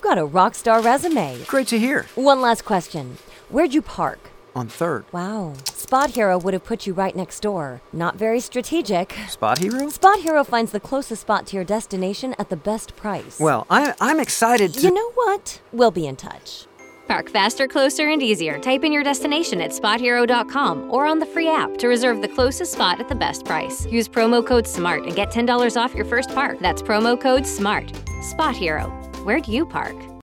got a rock star resume. Great to hear. One last question. Where'd you park? On 3rd. Wow. Spot Hero would have put you right next door. Not very strategic. Spot Hero? Spot Hero finds the closest spot to your destination at the best price. Well, I'm excited to... You know what? We'll be in touch. Park faster, closer, and easier. Type in your destination at SpotHero.com or on the free app to reserve the closest spot at the best price. Use promo code SMART and get $10 off your first park. That's promo code SMART. Spot Hero. Where do you park?